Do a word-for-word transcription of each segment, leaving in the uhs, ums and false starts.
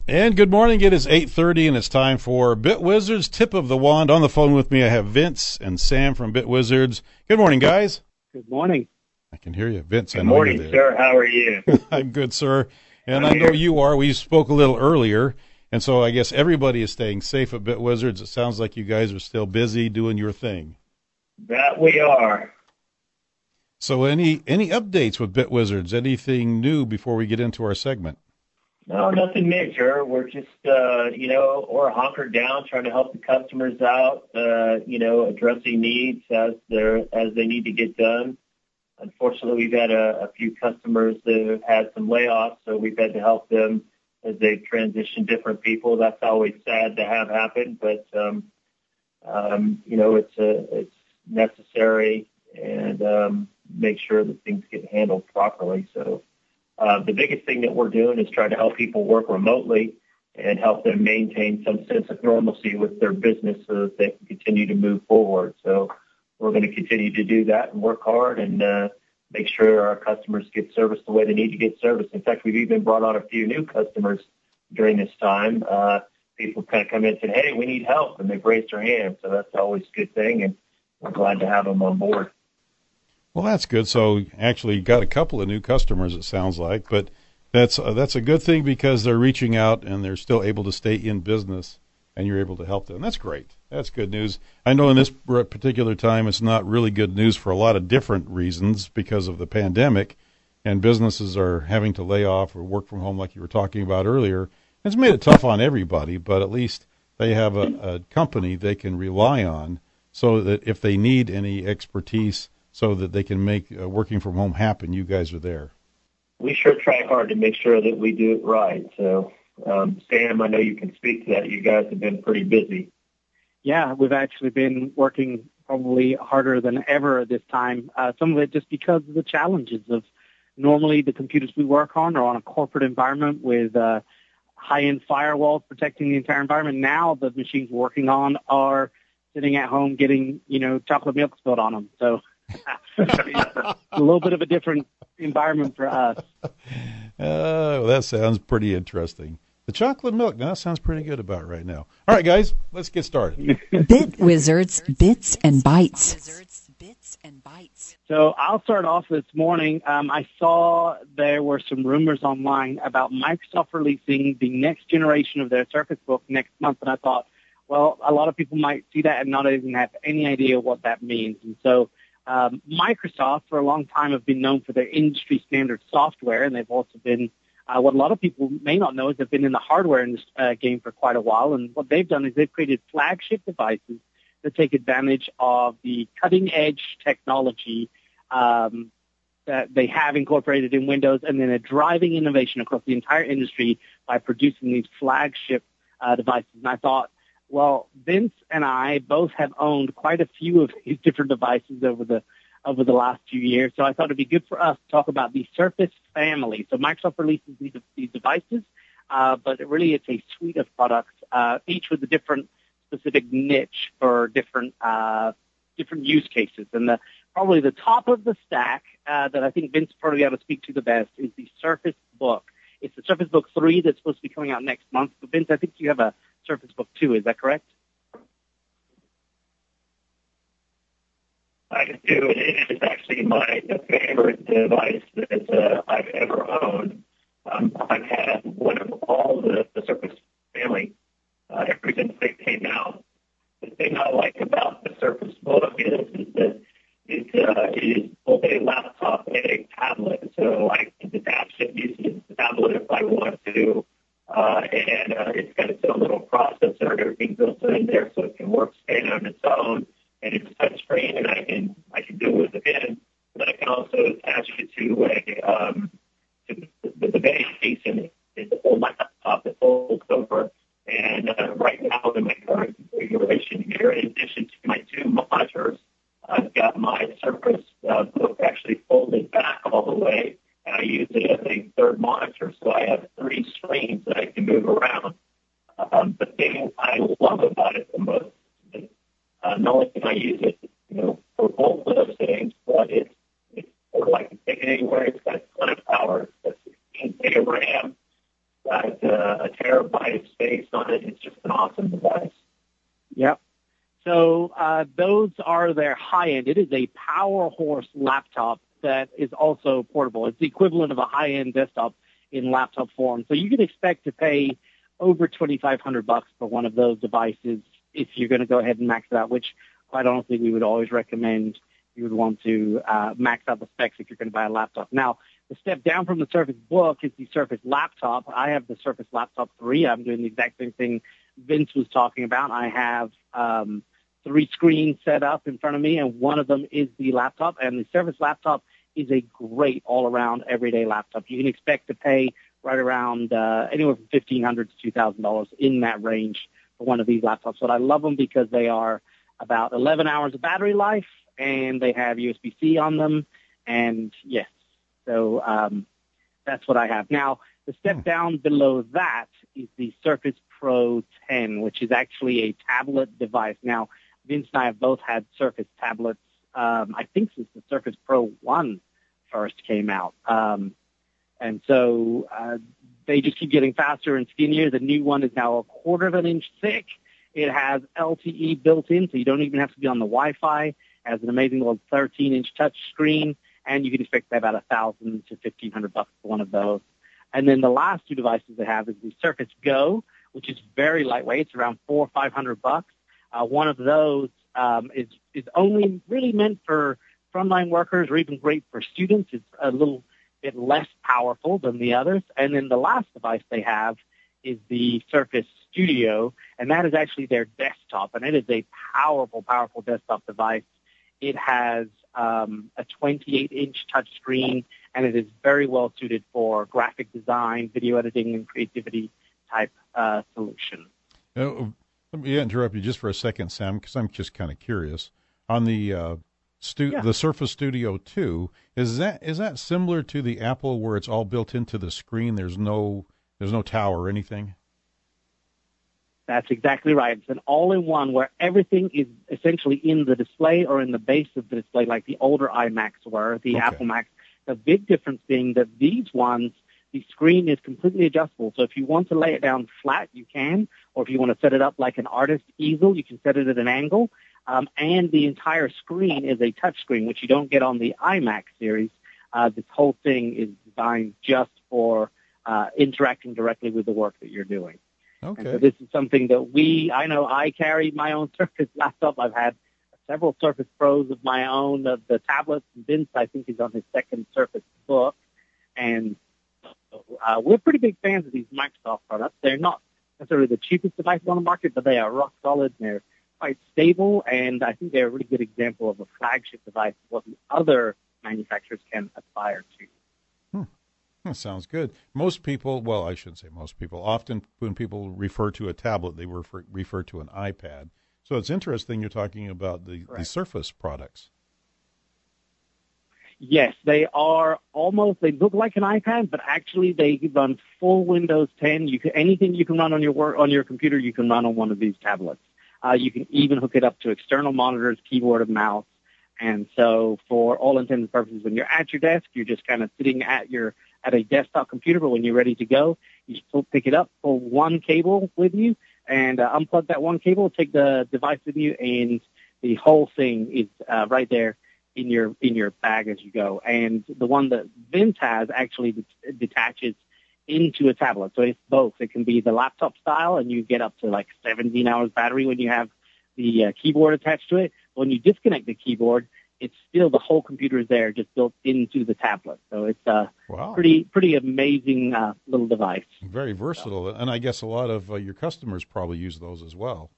And good morning. It is eight thirty, and it's time for BitWizards Tip of the Wand. On the phone with me, I have Vince and Sam from BitWizards. Good morning, guys. Good morning. I can hear you. Vince, good I know morning, you're there. sir. How are you? I'm good, sir. And I'm I know here. you are. We spoke a little earlier, and so I guess everybody is staying safe at BitWizards. It sounds like you guys are still busy doing your thing. That we are. So any any updates with BitWizards? Anything new before we get into our segment? No, nothing major. We're just, uh, you know, we're hunkered down trying to help the customers out, uh, you know, addressing needs as they're, as they need to get done. Unfortunately, we've had a, a few customers that have had some layoffs, so we've had to help them as they transition different people. That's always sad to have happen, but, um, um, you know, it's a, it's necessary and um, make sure that things get handled properly. So uh, the biggest thing that we're doing is trying to help people work remotely and help them maintain some sense of normalcy with their business so that they can continue to move forward. So we're going to continue to do that and work hard and uh, make sure our customers get service the way they need to get service. In fact, we've even brought on a few new customers during this time. Uh, people kind of come in and said, hey, we need help, and they've raised their hand. So that's always a good thing, and we're glad to have them on board. Well, that's good. So actually got a couple of new customers, it sounds like, but that's uh, that's a good thing because they're reaching out and they're still able to stay in business and you're able to help them. That's great. That's good news. I know in this particular time it's not really good news for a lot of different reasons because of the pandemic, and businesses are having to lay off or work from home like you were talking about earlier. It's made it tough on everybody, but at least they have a, a company they can rely on so that if they need any expertise so that they can make uh, working from home happen, you guys are there. We sure try hard to make sure that we do it right. So, um, Sam, I know you can speak to that. You guys have been pretty busy. Yeah, we've actually been working probably harder than ever at this time. Uh, some of it just because of the challenges of normally the computers we work on are on a corporate environment with uh, high-end firewalls protecting the entire environment. Now the machines we're working on are sitting at home getting, you know, chocolate milk spilled on them. So a little bit of a different environment for us. Uh, well, that sounds pretty interesting. The chocolate milk, now that sounds pretty good about right now. All right, guys, let's get started. BitWizards Bits and Bytes. So I'll start off this morning. Um, I saw there were some rumors online about Microsoft releasing the next generation of their Surface Book next month, and I thought, well, a lot of people might see that and not even have any idea what that means. And so um, Microsoft, for a long time, have been known for their industry standard software, and they've also been Uh, what a lot of people may not know is they've been in the hardware in this, uh, game for quite a while, and what they've done is they've created flagship devices that take advantage of the cutting-edge technology um, that they have incorporated in Windows, and then a driving innovation across the entire industry by producing these flagship uh, devices. And I thought, well, Vince and I both have owned quite a few of these different devices over the over the last few years. So I thought it'd be good for us to talk about the Surface family. So Microsoft releases these, these devices, uh, but really it's a suite of products, uh, each with a different specific niche for different uh, different use cases. And the, probably the top of the stack uh, that I think Vince probably ought to speak to the best is the Surface Book. It's the Surface Book three that's supposed to be coming out next month. But Vince, I think you have a Surface Book two. Is that correct? I do. It is actually my favorite device that uh, I've ever owned. Um, I've had one of all the, the Surface family uh, ever since they came out. The thing I like about the Surface Book is, is that it, uh, it is both a laptop and a tablet, so I can detach it using the tablet if I want to. Uh, and uh, it's got its own little processor and everything built in there, so it can work stand on its own. And it's touchscreen, and I can I can do it with a pen, but I can also attach it to a um, to the, the base, and it's a full laptop that folds over. And uh, right now, in my current configuration here, in addition to my two monitors, I've got my Surface uh, Book actually folded back all the way, and I use it as a third monitor, so I have three screens that I can move around. Um, the thing I love about it the most. Uh, not only can I use it, you know, for both of those things, but it's, it's sort of like you can take it anywhere. It's got a ton of power. It's got sixteen gig of RAM. It's got uh, a terabyte precise face on it. It's just an awesome device. Yep. So uh, those are their high-end. It is a power horse laptop that is also portable. It's the equivalent of a high-end desktop in laptop form. So you can expect to pay over twenty-five hundred bucks for one of those devices if you're going to go ahead and max it out, which, quite honestly, we would always recommend you would want to uh, max out the specs if you're going to buy a laptop. Now, the step down from the Surface Book is the Surface Laptop. I have the Surface Laptop three. I'm doing the exact same thing Vince was talking about. I have um, three screens set up in front of me, and one of them is the laptop. And the Surface Laptop is a great all-around everyday laptop. You can expect to pay right around uh, anywhere from fifteen hundred dollars to two thousand dollars in that range for one of these laptops. But I love them because they are about eleven hours of battery life, and they have U S B C on them. And yes, so um, that's what I have. Now, the step down below that is the Surface Pro ten, which is actually a tablet device. Now, Vince and I have both had Surface tablets, um, I think since the Surface Pro one first came out. Um, and so uh, they just keep getting faster and skinnier. The new one is now a quarter of an inch thick. It has L T E built in, so you don't even have to be on the Wi-Fi. It has an amazing little thirteen inch touch screen, and you can expect to pay about a thousand to fifteen hundred bucks for one of those. And then the last two devices they have is the Surface Go, which is very lightweight. It's around four or five hundred bucks. Uh, one of those um, is is only really meant for frontline workers, or even great for students. It's a little bit less powerful than the others. And then the last device they have is the Surface Studio, and that is actually their desktop, and it is a powerful, powerful desktop device. It has um, a twenty-eight inch touchscreen, and it is very well suited for graphic design, video editing, and creativity type uh, solution. Uh, let me interrupt you just for a second, Sam, because I'm just kind of curious. On the uh, stu- yeah. the Surface Studio two, is that is that similar to the Apple where it's all built into the screen? There's no there's no tower or anything? That's exactly right. It's an all-in-one where everything is essentially in the display or in the base of the display, like the older iMacs were, the Okay. Apple Macs. The big difference being that these ones, the screen is completely adjustable. So if you want to lay it down flat, you can, or if you want to set it up like an artist easel, you can set it at an angle. Um, and the entire screen is a touch screen, which you don't get on the iMac series. Uh, this whole thing is designed just for uh, interacting directly with the work that you're doing. Okay. And so this is something that we, I know I carry my own Surface laptop. I've had several Surface Pros of my own, of the tablets. Vince, I think, is on his second Surface Book. And uh, we're pretty big fans of these Microsoft products. They're not necessarily the cheapest devices on the market, but they are rock solid and they're quite stable. And I think they're a really good example of a flagship device, what the other manufacturers can aspire to. Hmm. That sounds good. Most people, well, I shouldn't say most people, often when people refer to a tablet, they refer, refer to an iPad. So it's interesting you're talking about the, the Surface products. Yes, they are almost, they look like an iPad, but actually they run full Windows ten. You can, anything you can run on your work, on your computer, you can run on one of these tablets. Uh, you can even hook it up to external monitors, keyboard, and mouse. And so for all intents and purposes, when you're at your desk, you're just kind of sitting at your at a desktop computer, but when you're ready to go, you just pull, pick it up, pull one cable with you, and uh, unplug that one cable, take the device with you, and the whole thing is uh, right there in your in your bag as you go. And the one that Vince has actually det- detaches into a tablet, so it's both. It can be the laptop style, and you get up to like seventeen hours battery when you have the uh, keyboard attached to it. When you disconnect the keyboard, it's still the whole computer is there, just built into the tablet. So it's a wow. pretty pretty amazing uh, little device. Very versatile, and I guess a lot of uh, your customers probably use those as well.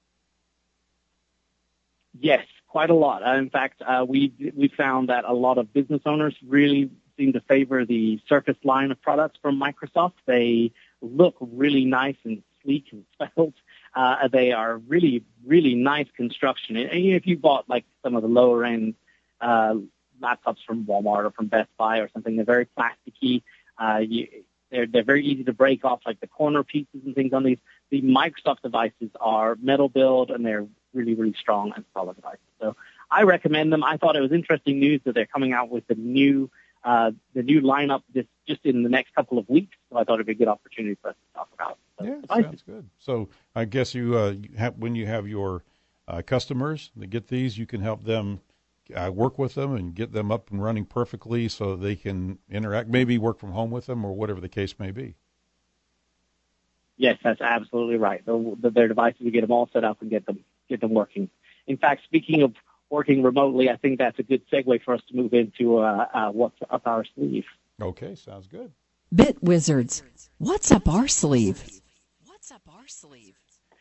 Yes, quite a lot. Uh, in fact, uh, we we found that a lot of business owners really seem to favor the Surface line of products from Microsoft. They look really nice and sleek and svelte. Uh, they are really, really nice construction. And if you bought like some of the lower end uh, laptops from Walmart or from Best Buy or something, they're very plasticky. Uh, you, they're they're very easy to break off, like the corner pieces and things on these. The Microsoft devices are metal build, and they're really, really strong and solid devices. So I recommend them. I thought it was interesting news that they're coming out with the new uh, the new lineup this just in the next couple of weeks. So I thought it'd be a good opportunity for us to talk about. those Yeah, devices. sounds good. So I guess you, uh, you have, when you have your uh, customers that get these, you can help them uh, work with them and get them up and running perfectly so they can interact, maybe work from home with them or whatever the case may be. Yes, that's absolutely right. The, the, their devices, we get them all set up and get them get them working. In fact, speaking of working remotely, I think that's a good segue for us to move into uh, uh, what's up our sleeve. Okay, sounds good. Bit Wizards, what's up our sleeve? What's up our sleeve?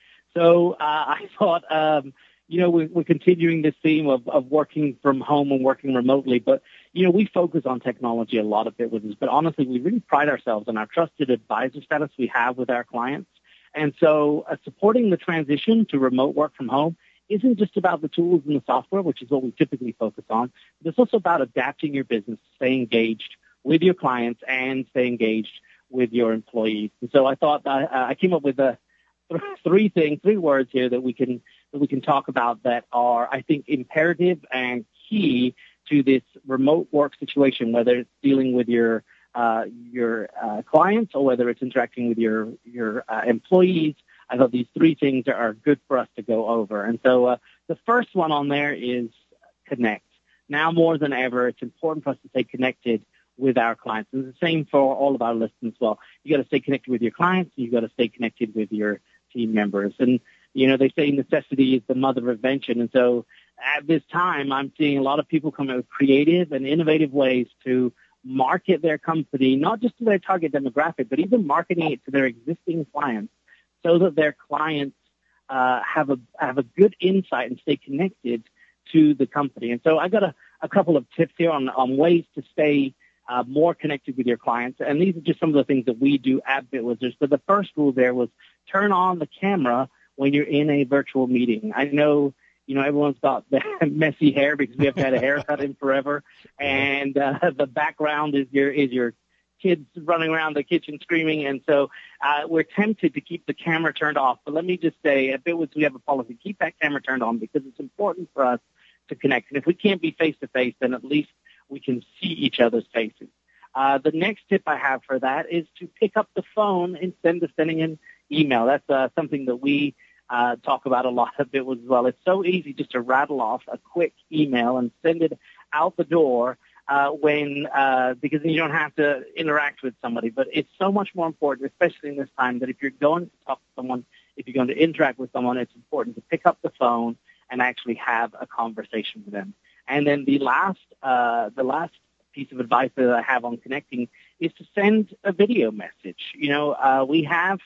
So uh, I thought, um, you know, we're, we're continuing this theme of, of working from home and working remotely, but, you know, we focus on technology a lot of Bit Wizards, but honestly, we really pride ourselves on our trusted advisor status we have with our clients. And so uh, supporting the transition to remote work from home isn't just about the tools and the software, which is what we typically focus on, but it's also about adapting your business to stay engaged with your clients and stay engaged with your employees. And so I thought uh, I came up with a th- three things, three words here that we can that we can talk about that are, I think, imperative and key to this remote work situation, whether it's dealing with your uh, your uh, clients or whether it's interacting with your your uh, employees. I thought these three things are good for us to go over. And so uh, the first one on there is connect. Now more than ever, it's important for us to stay connected with our clients. And it's the same for all of our listeners as well. You got to stay connected with your clients. You got to stay connected with your team members. And, you know, they say necessity is the mother of invention. And so at this time, I'm seeing a lot of people come up with creative and innovative ways to market their company, not just to their target demographic, but even marketing it to their existing clients, so that their clients uh, have a have a good insight and stay connected to the company. And so I got a, a couple of tips here on, on ways to stay uh, more connected with your clients. And these are just some of the things that we do at Bit Wizards. But the first rule there was turn on the camera when you're in a virtual meeting. I know, you know, everyone's got the messy hair because we haven't had a haircut in forever. And uh, the background is your is your kids running around the kitchen screaming, and so uh, we're tempted to keep the camera turned off. But let me just say, at Bit Wizards, we have a policy: keep that camera turned on because it's important for us to connect. And if we can't be face to face, then at least we can see each other's faces. Uh, the next tip I have for that is to pick up the phone instead of sending an email. That's uh, something that we uh, talk about a lot at Bit Wizards as well. It's so easy just to rattle off a quick email and send it out the door. Uh, when, uh, because then you don't have to interact with somebody. But it's so much more important, especially in this time, that if you're going to talk to someone, if you're going to interact with someone, it's important to pick up the phone and actually have a conversation with them. And then the last, uh, the last piece of advice that I have on connecting is to send a video message. You know, uh, we have,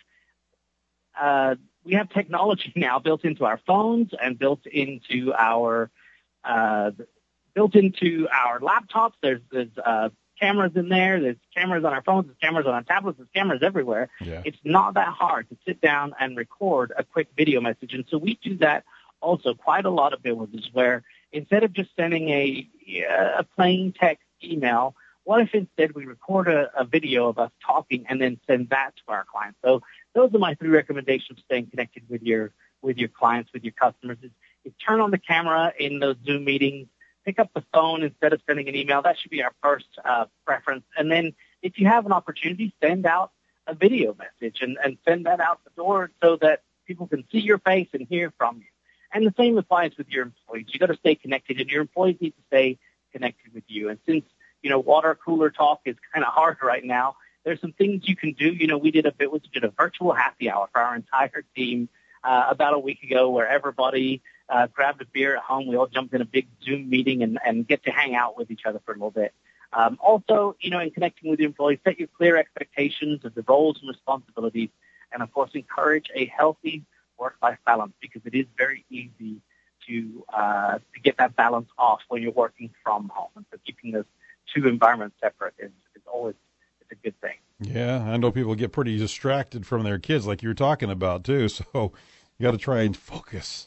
uh, we have technology now built into our phones and built into our, uh, built into our laptops. There's, there's uh, cameras in there. There's cameras on our phones. There's cameras on our tablets. There's cameras everywhere. Yeah. It's not that hard to sit down and record a quick video message. And so we do that also quite a lot of Bit Wizards, where instead of just sending a, a plain text email, what if instead we record a, a video of us talking and then send that to our clients? So those are my three recommendations for staying connected with your with your clients, with your customers. Is, is turn on the camera in those Zoom meetings. Pick up the phone instead of sending an email. That should be our first uh, preference. And then if you have an opportunity, send out a video message and, and send that out the door so that people can see your face and hear from you. And the same applies with your employees. You got to stay connected, and your employees need to stay connected with you. And since, you know, water cooler talk is kind of hard right now, there's some things you can do. You know, we did a bit, we did a virtual happy hour for our entire team uh, about a week ago where everybody Uh, grabbed a beer at home. We all jumped in a big Zoom meeting and, and get to hang out with each other for a little bit. Um, also, you know, in connecting with your employees, set your clear expectations of the roles and responsibilities, and of course, encourage a healthy work-life balance because it is very easy to uh, to get that balance off when you're working from home. And so, keeping those two environments separate is, is always it's a good thing. Yeah, I know people get pretty distracted from their kids, like you were talking about too. So you got to try and focus.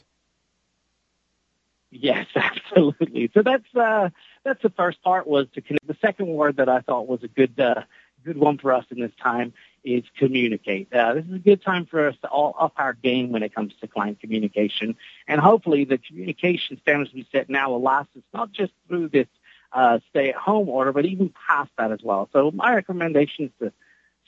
Yes, absolutely. So that's uh, that's the first part was to connect. The second word that I thought was a good uh, good one for us in this time is communicate. Uh, this is a good time for us to all up our game when it comes to client communication, and hopefully the communication standards we set now will last us not just through this uh, stay-at-home order, but even past that as well. So my recommendation is to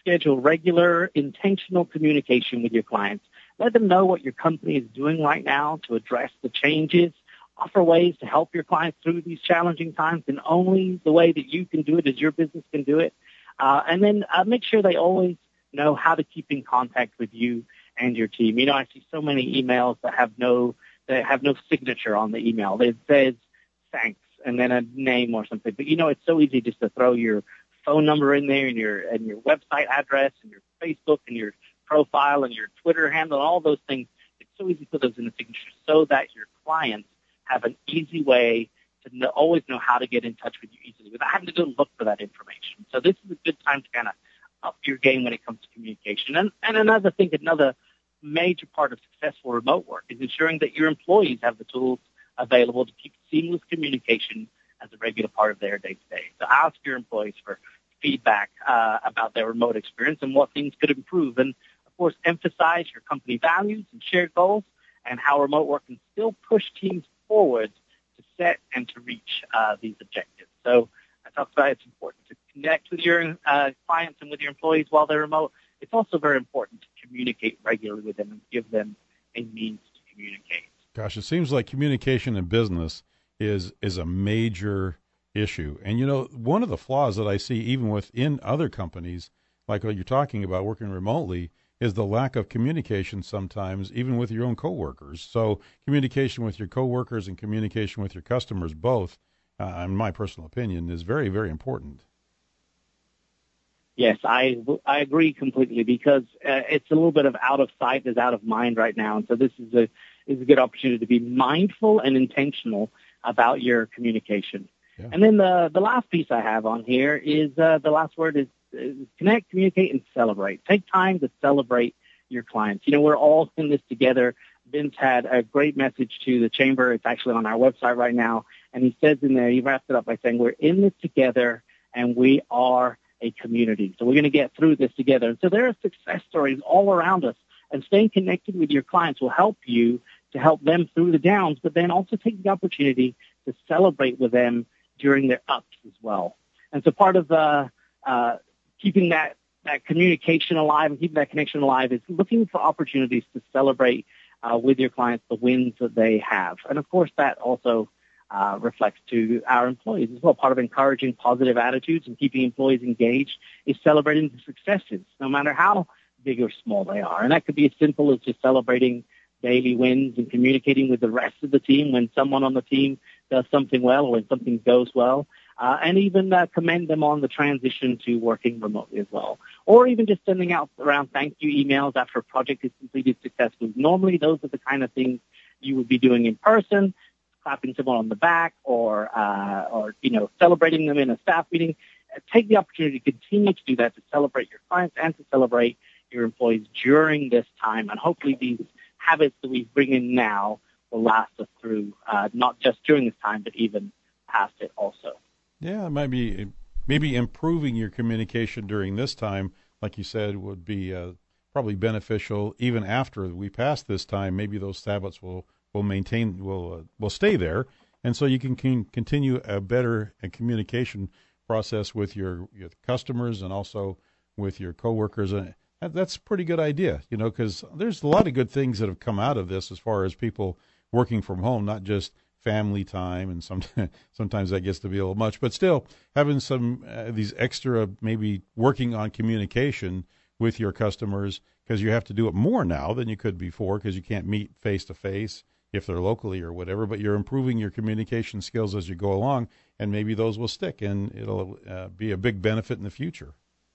schedule regular, intentional communication with your clients. Let them know what your company is doing right now to address the changes. Offer ways to help your clients through these challenging times, and only the way that you can do it is your business can do it. Uh, and then uh, make sure they always know how to keep in contact with you and your team. You know, I see so many emails that have no that have no signature on the email. It says thanks and then a name or something. But you know, it's so easy just to throw your phone number in there and your and your website address and your Facebook and your profile and your Twitter handle, all those things. It's so easy to put those in the signature so that your clients have an easy way to know, always know how to get in touch with you easily without having to go look for that information. So this is a good time to kind of up your game when it comes to communication. And, and another thing, another major part of successful remote work is ensuring that your employees have the tools available to keep seamless communication as a regular part of their day-to-day. So ask your employees for feedback uh, about their remote experience and what things could improve. And, of course, emphasize your company values and shared goals and how remote work can still push teams forward to set and to reach uh, these objectives. So I talked about it's important to connect with your uh, clients and with your employees while they're remote. It's also very important to communicate regularly with them and give them a means to communicate. Gosh, it seems like communication in business is is a major issue. And, you know, one of the flaws that I see even within other companies, like what you're talking about working remotely, is the lack of communication sometimes, even with your own coworkers. So communication with your coworkers and communication with your customers, both, uh, in my personal opinion, is very, very important. Yes, I, I agree completely because uh, it's a little bit of out of sight is out of mind right now. And so this is a is a good opportunity to be mindful and intentional about your communication. Yeah. And then the, the last piece I have on here is uh, the last word is connect, communicate, and celebrate. Take time to celebrate your clients. You know, we're all in this together. Vince had a great message to the chamber. It's actually on our website right now. And he says in there, he wraps it up by saying, we're in this together and we are a community. So we're going to get through this together. And so there are success stories all around us. And staying connected with your clients will help you to help them through the downs, but then also take the opportunity to celebrate with them during their ups as well. And so part of uh, uh, keeping that, that communication alive and keeping that connection alive is looking for opportunities to celebrate uh, with your clients the wins that they have. And, of course, that also uh, reflects to our employees as well. Part of encouraging positive attitudes and keeping employees engaged is celebrating the successes, no matter how big or small they are. And that could be as simple as just celebrating daily wins and communicating with the rest of the team when someone on the team does something well or when something goes well, uh, and even uh, commend them on the transition to working remotely as well. Or even just sending out around thank you emails after a project is completed successfully. Normally, those are the kind of things you would be doing in person, clapping someone on the back or, uh, or you know, celebrating them in a staff meeting. Uh, take the opportunity to continue to do that, to celebrate your clients and to celebrate your employees during this time. And hopefully these habits that we bring in now will last us through, uh, not just during this time, but even past it also. Yeah, it might be maybe improving your communication during this time, like you said, would be uh, probably beneficial even after we pass this time. Maybe those habits will will maintain will uh, will stay there, and so you can, can continue a better uh, communication process with your, your customers and also with your coworkers. And that's a pretty good idea, you know, because there's a lot of good things that have come out of this as far as people working from home, not just family time, and some, sometimes that gets to be a little much, but still having some uh, these extra maybe working on communication with your customers, because you have to do it more now than you could before because you can't meet face-to-face if they're locally or whatever, but you're improving your communication skills as you go along, and maybe those will stick, and it'll uh, be a big benefit in the future.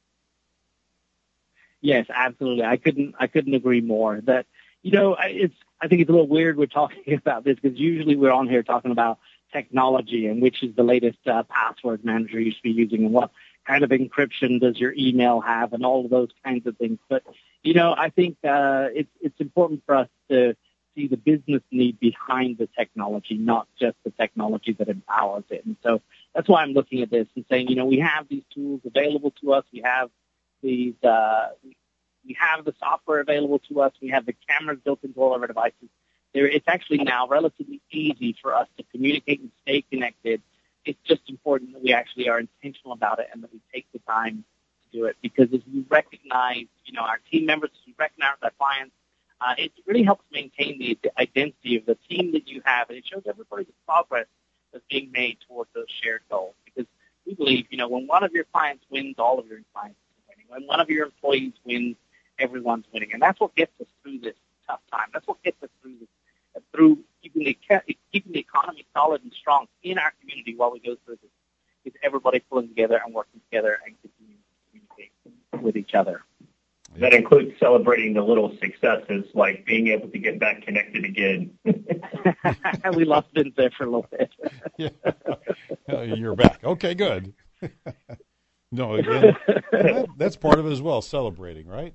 Yes, absolutely. I couldn't I couldn't agree more. That, you know, it's I think it's a little weird we're talking about this because usually we're on here talking about technology and which is the latest uh, password manager you should be using and what kind of encryption does your email have and all of those kinds of things. But, you know, I think uh, it's it's important for us to see the business need behind the technology, not just the technology that empowers it. And so that's why I'm looking at this and saying, you know, we have these tools available to us. We have these, uh, we have the software available to us. We have the cameras built into all of our devices. There, it's actually now relatively easy for us to communicate and stay connected. It's just important that we actually are intentional about it and that we take the time to do it, because as we recognize, you know, our team members, as we recognize our clients, uh, it really helps maintain the, the identity of the team that you have, and it shows everybody the progress that's being made towards those shared goals. Because we believe, you know, when one of your clients wins, all of your clients are winning. When one of your employees wins, everyone's winning. And that's what gets us through this tough time. That's what gets us through this, uh, through keeping the, keeping the economy solid and strong in our community while we go through this. Is everybody pulling together and working together and continuing to communicate with each other. That includes celebrating the little successes, like being able to get back connected again. We lost Vince there for a little bit. Yeah. You're back. Okay, good. No, again, that, that's part of it as well, celebrating, right?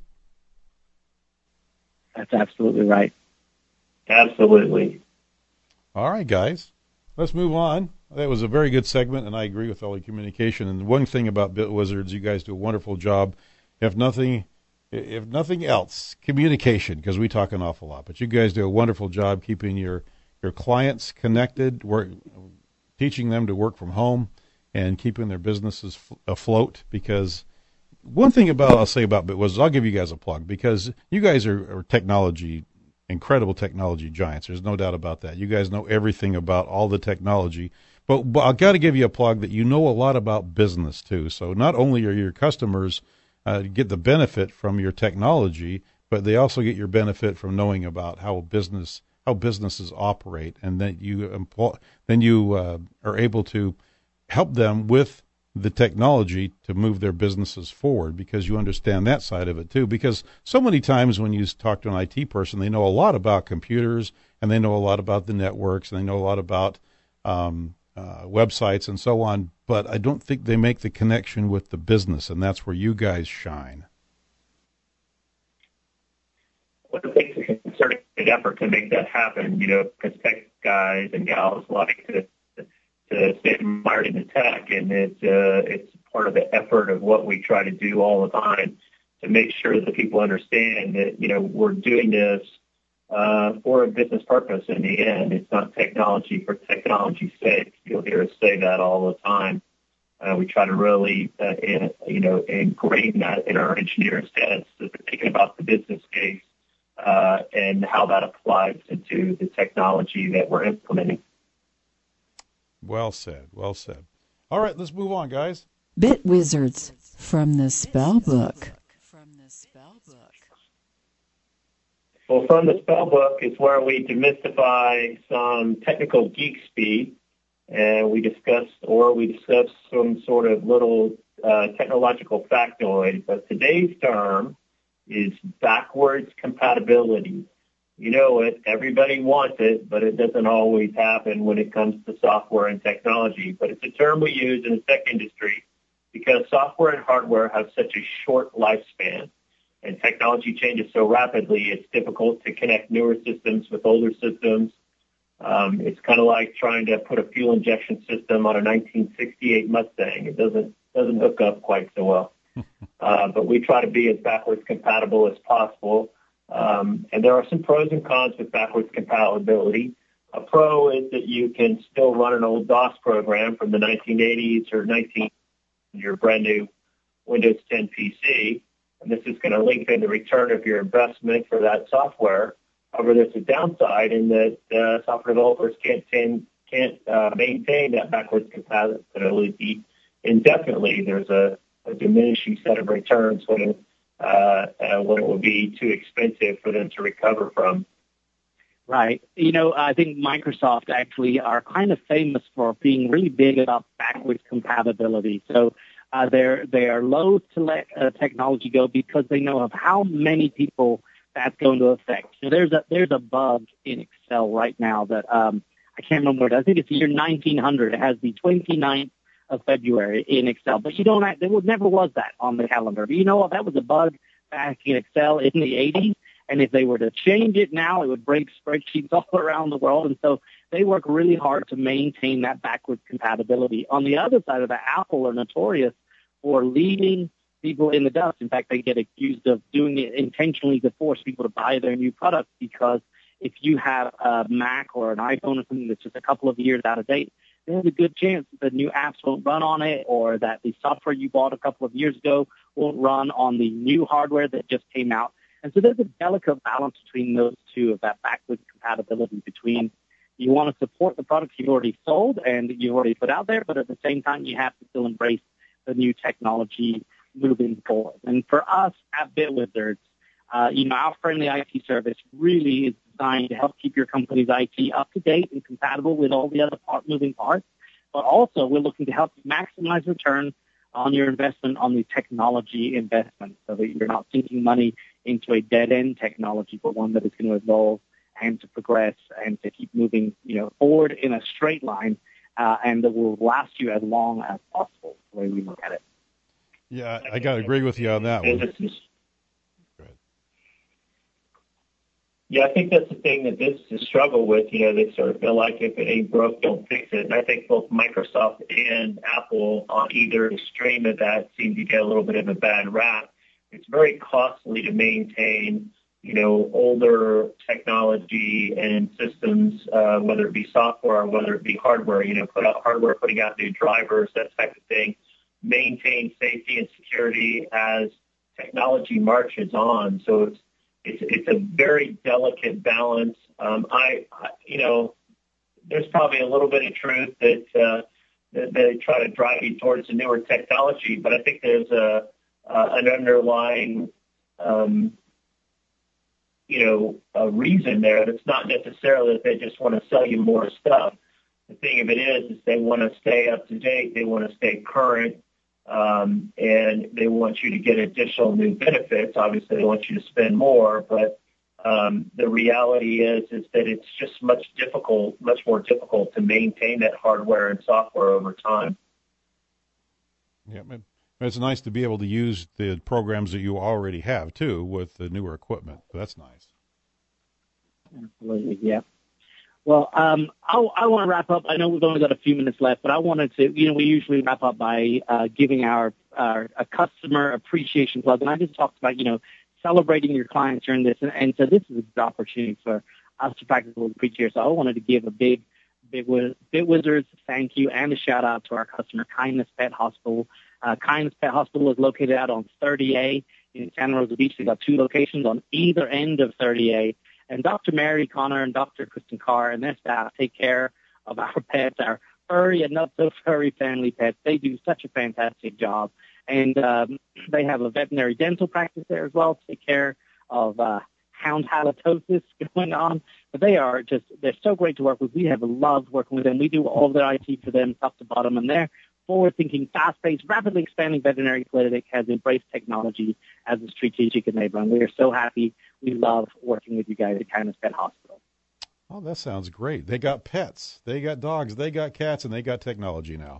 That's absolutely right. Absolutely. All right, guys, let's move on. That was a very good segment, and I agree with all the communication. And one thing about BitWizards, you guys do a wonderful job. If nothing... If nothing else, communication, because we talk an awful lot. But you guys do a wonderful job keeping your, your clients connected, work, teaching them to work from home, and keeping their businesses f- afloat. Because one thing about I'll say about BitWizards, I'll give you guys a plug, because you guys are, are technology, incredible technology giants. There's no doubt about that. You guys know everything about all the technology. But, but I've got to give you a plug that you know a lot about business, too. So not only are your customers Uh, get the benefit from your technology, but they also get your benefit from knowing about how business how businesses operate, and then you employ, then you uh, are able to help them with the technology to move their businesses forward, because you understand that side of it too. Because so many times when you talk to an I T person, they know a lot about computers, and they know a lot about the networks, and they know a lot about um, uh, websites and so on. But I don't think they make the connection with the business, and that's where you guys shine. Well, it takes a concerted effort to make that happen, you know, because tech guys and gals like to to stay admired in the tech, and it's uh, it's part of the effort of what we try to do all the time to make sure that people understand that, you know, we're doing this uh, for a business purpose in the end. It's not technology for technology's sake. You'll hear us say that all the time. Uh, we try to really, uh, in, you know, ingrain that in our engineers' heads, so they're thinking about the business case uh, and how that applies into the technology that we're implementing. Well said. Well said. All right, let's move on, guys. BitWizards from the spell book. Well, from the spell book is where we demystify some technical geek speak, and we discuss, or we discuss some sort of little uh, technological factoid. But today's term is backwards compatibility. You know it. Everybody wants it, but it doesn't always happen when it comes to software and technology. But it's a term we use in the tech industry because software and hardware have such a short lifespan, and technology changes so rapidly, it's difficult to connect newer systems with older systems. Um, it's kind of like trying to put a fuel injection system on a nineteen sixty-eight Mustang. It doesn't doesn't hook up quite so well. Uh, but we try to be as backwards compatible as possible. Um, and there are some pros and cons with backwards compatibility. A pro is that you can still run an old DOS program from the nineteen eighties or nineteen your brand new Windows ten P C, and this is going to lengthen the return of your investment for that software. However, there's a downside in that uh, software developers can't ten, can't uh, maintain that backwards compatibility indefinitely. There's a, a diminishing set of returns when it, uh, uh, when it will be too expensive for them to recover from. Right. You know, I think Microsoft actually are kind of famous for being really big about backwards compatibility. So uh, they're they are loath to let uh, technology go because they know of how many people that's going to affect. So there's a there's a bug in Excel right now that um, I can't remember what it is. I think it's the year nineteen hundred. It has the twenty-ninth of February in Excel, but you don't. There was never was that on the calendar. But you know what? That was a bug back in Excel in the eighties. And if they were to change it now, it would break spreadsheets all around the world. And so they work really hard to maintain that backwards compatibility. On the other side of that, Apple are notorious for leaving people in the dust. In fact, they get accused of doing it intentionally to force people to buy their new products, because if you have a Mac or an iPhone or something that's just a couple of years out of date, there's a good chance that the new apps won't run on it, or that the software you bought a couple of years ago won't run on the new hardware that just came out. And so there's a delicate balance between those two of that backwards compatibility between you want to support the products you've already sold and you've already put out there, but at the same time you have to still embrace the new technology moving forward. And for us at BitWizards, uh, you know, our friendly I T service really is designed to help keep your company's I T up to date and compatible with all the other part moving parts. But also we're looking to help you maximize return on your investment on the technology investment so that you're not sinking money into a dead-end technology, but one that is going to evolve and to progress and to keep moving, you know, forward in a straight line, uh, and that will last you as long as possible, the way we look at it. Yeah, I got to agree with you on that one. Go ahead. Yeah, I think that's the thing that businesses struggle with. You know, they sort of feel like if it ain't broke, don't fix it. And I think both Microsoft and Apple on either extreme of that seem to get a little bit of a bad rap. It's very costly to maintain, you know, older technology and systems, uh, whether it be software or whether it be hardware, you know, put out hardware, putting out new drivers, that type of thing. Maintain safety and security as technology marches on. So it's it's it's a very delicate balance. Um, I, I, you know, there's probably a little bit of truth that, uh, that they try to drive you towards the newer technology, but I think there's a uh, an underlying um, you know, a reason there that's not necessarily that they just want to sell you more stuff. The thing of it is, is they want to stay up to date. They want to stay current, um, and they want you to get additional new benefits. Obviously, they want you to spend more, but um, the reality is, is that it's just much difficult, much more difficult to maintain that hardware and software over time. Yeah, it's nice to be able to use the programs that you already have, too, with the newer equipment. That's nice. Absolutely, yeah. Well, um, I, I want to wrap up. I know we've only got a few minutes left, but I wanted to, you know, we usually wrap up by uh, giving our, our a customer appreciation plug. And I just talked about, you know, celebrating your clients during this. And, and so this is a good opportunity for us to practice a little preach here. So I wanted to give a big, big BitWizards thank you and a shout out to our customer, Kindness Pet Hospital. Uh, Kindness Pet Hospital is located out on thirty A in Santa Rosa Beach. They've got two locations on either end of thirty A. And Doctor Mary Connor and Doctor Kristen Carr and their staff take care of our pets, our furry and not so furry family pets. They do such a fantastic job. And um, they have a veterinary dental practice there as well to take care of uh, hound halitosis going on. But they are just, they're so great to work with. We have loved working with them. We do all of their I T for them top to bottom. And they're forward-thinking, fast-paced, rapidly expanding veterinary clinic has embraced technology as a strategic enabler. And we are so happy. We love working with you guys at Kindness Pet Hospital. Oh, that sounds great. They got pets. They got dogs. They got cats, and they got technology now.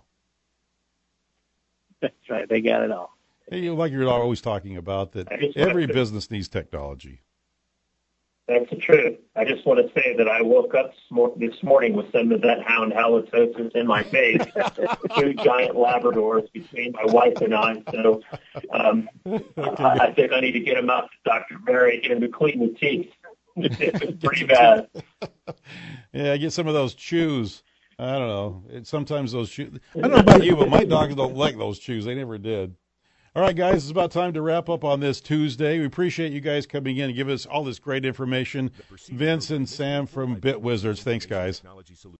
That's right. They got it all. Hey, like you're always talking about, that every business needs technology. That's the truth. I just want to say that I woke up this morning with some of that hound halitosis in my face. Two giant Labradors between my wife and I. So um, I, I think I need to get them out to Doctor Mary, get him to clean the teeth. It's pretty bad. Yeah, get some of those chews. I don't know. It, sometimes those chews. I don't know about you, but my dogs don't like those chews. They never did. All right, guys, it's about time to wrap up on this Tuesday. We appreciate you guys coming in and giving us all this great information. Vince and Sam from BitWizards. Thanks, guys.